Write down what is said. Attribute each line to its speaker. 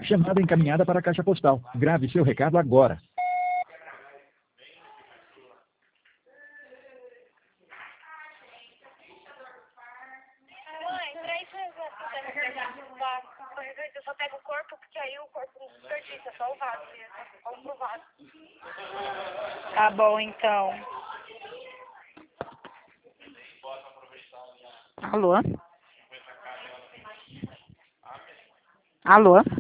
Speaker 1: Chamada encaminhada para a caixa postal. Grave seu recado agora.
Speaker 2: Eu só pego o corpo, porque aí o corpo não desperdiça, só o vaso mesmo. Vamos pro vaso. Tá bom, então.
Speaker 3: Alô? Alô?